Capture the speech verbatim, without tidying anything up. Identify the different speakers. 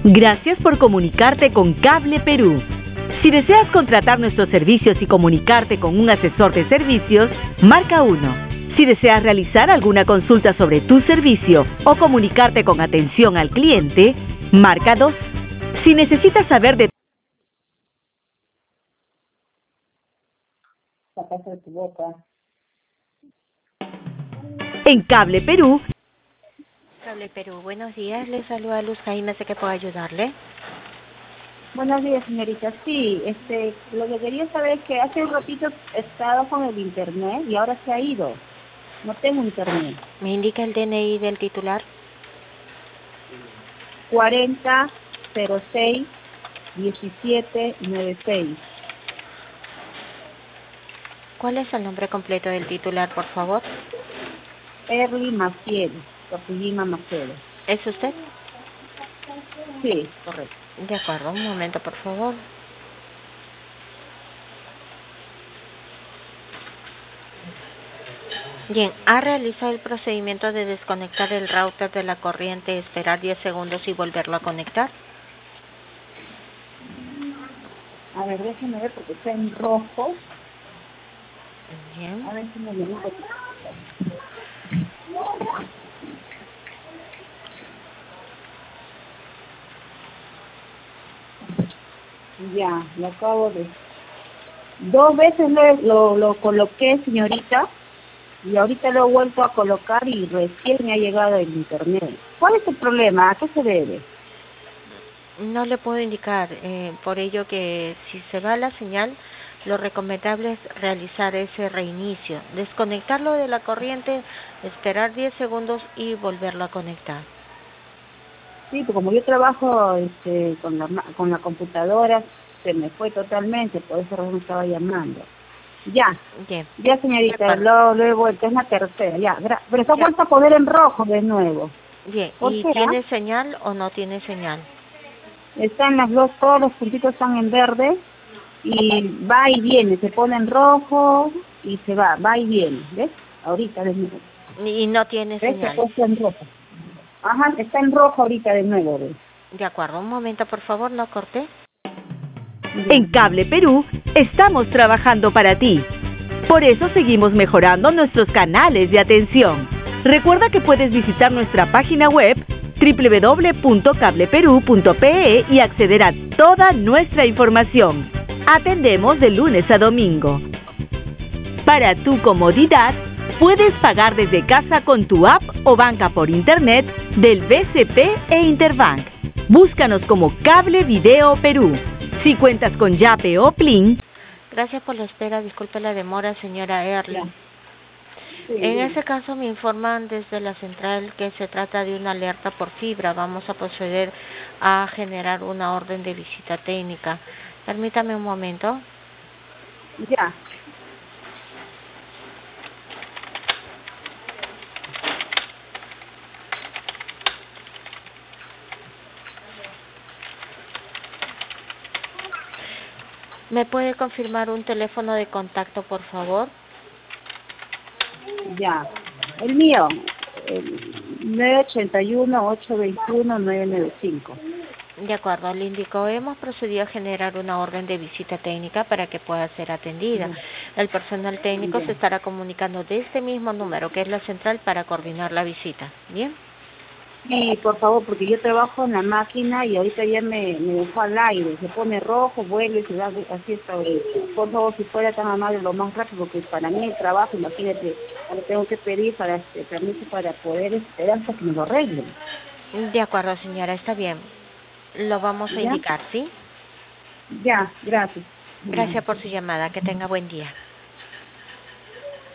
Speaker 1: Gracias por comunicarte con Cable Perú. Si deseas contratar nuestros servicios y comunicarte con un asesor de servicios, marca uno. Si deseas realizar alguna consulta sobre tu servicio o comunicarte con atención al cliente, marca dos. Si necesitas saber de en Cable Perú.
Speaker 2: Cable Perú, buenos días. Le saluda Luz Jaime, sé que puedo ayudarle.
Speaker 3: Buenos días, señorita. Sí, este, lo que quería saber es que hace un ratito he estado con el internet y ahora se ha ido. No tengo internet.
Speaker 2: ¿Me indica el D N I del titular?
Speaker 3: cuarenta cero seis diecisiete noventa y seis.
Speaker 2: ¿Cuál es el nombre completo del titular, por favor?
Speaker 3: Erly Maciel, Capulina Macedo.
Speaker 2: ¿Es usted?
Speaker 3: Sí, correcto.
Speaker 2: De acuerdo, un momento, por favor. Bien, ¿ha realizado el procedimiento de desconectar el router de la corriente, esperar diez segundos y volverlo a conectar?
Speaker 3: A ver, déjeme ver porque está en rojo.
Speaker 2: Bien.
Speaker 3: A ver si me lo digo. Ya, lo acabo de... Dos veces lo, lo, lo coloqué, señorita, y ahorita lo he vuelto a colocar y recién me ha llegado el internet. ¿Cuál es el problema? ¿A qué se debe?
Speaker 2: No le puedo indicar, eh, por ello que si se va la señal, lo recomendable es realizar ese reinicio, desconectarlo de la corriente, esperar diez segundos y volverlo a conectar.
Speaker 3: Sí, porque como yo trabajo este, con, la, con la computadora, se me fue totalmente, por eso me estaba llamando. Ya,
Speaker 2: Bien.
Speaker 3: ya señorita, lo, lo he vuelto, es la tercera, ya, pero se ha
Speaker 2: Ya.
Speaker 3: vuelto a poner en rojo de nuevo.
Speaker 2: Bien,
Speaker 3: ¿Por
Speaker 2: ¿y
Speaker 3: qué,
Speaker 2: tiene
Speaker 3: ah?
Speaker 2: señal o no tiene señal?
Speaker 3: Están las dos, todos los puntitos están en verde y va y viene, se pone en rojo y se va, va y viene, ¿ves? Ahorita de nuevo.
Speaker 2: Y no tiene
Speaker 3: ¿Ves? Se ha
Speaker 2: señal.
Speaker 3: puesto en rojo. Ajá, está en rojo ahorita de nuevo, ¿ves?
Speaker 2: De acuerdo, un momento, por favor, no corte.
Speaker 1: En Cable Perú estamos trabajando para ti. Por eso seguimos mejorando nuestros canales de atención. Recuerda que puedes visitar nuestra página web doble u doble u doble u punto cable perú punto pe e y acceder a toda nuestra información. Atendemos de lunes a domingo. Para tu comodidad, puedes pagar desde casa con tu app o banca por internet del B C P e Interbank. Búscanos como Cable Video Perú. Si cuentas con Yape o Plin.
Speaker 2: Gracias por la espera, disculpe la demora, señora Erly.
Speaker 3: Sí,
Speaker 2: En
Speaker 3: bien.
Speaker 2: ese caso me informan desde la central que se trata de una alerta por fibra. Vamos a proceder a generar una orden de visita técnica. Permítame un momento.
Speaker 3: Ya.
Speaker 2: ¿Me puede confirmar un teléfono de contacto, por favor?
Speaker 3: Ya, el mío, el nueve ochenta y uno, ocho veintiuno, nueve noventa y cinco.
Speaker 2: De acuerdo, le indicó, hemos procedido a generar una orden de visita técnica para que pueda ser atendida. El personal técnico
Speaker 3: Bien.
Speaker 2: se estará comunicando de este mismo número, que es la central, para coordinar la visita. ¿Bien?
Speaker 3: Sí, por favor, porque yo trabajo en la máquina y ahorita ya me, me dejó al aire, se pone rojo, vuelve y se da así está ahorita. Por favor, si fuera tan amable lo más rápido, porque para mí el trabajo, imagínate, ahora tengo que pedir para este permiso para poder esperar hasta que me lo arreglen.
Speaker 2: De acuerdo, señora, está bien. Lo vamos a
Speaker 3: ¿Ya?
Speaker 2: indicar, ¿sí?
Speaker 3: Ya, gracias.
Speaker 2: Gracias por su llamada. Que tenga buen día.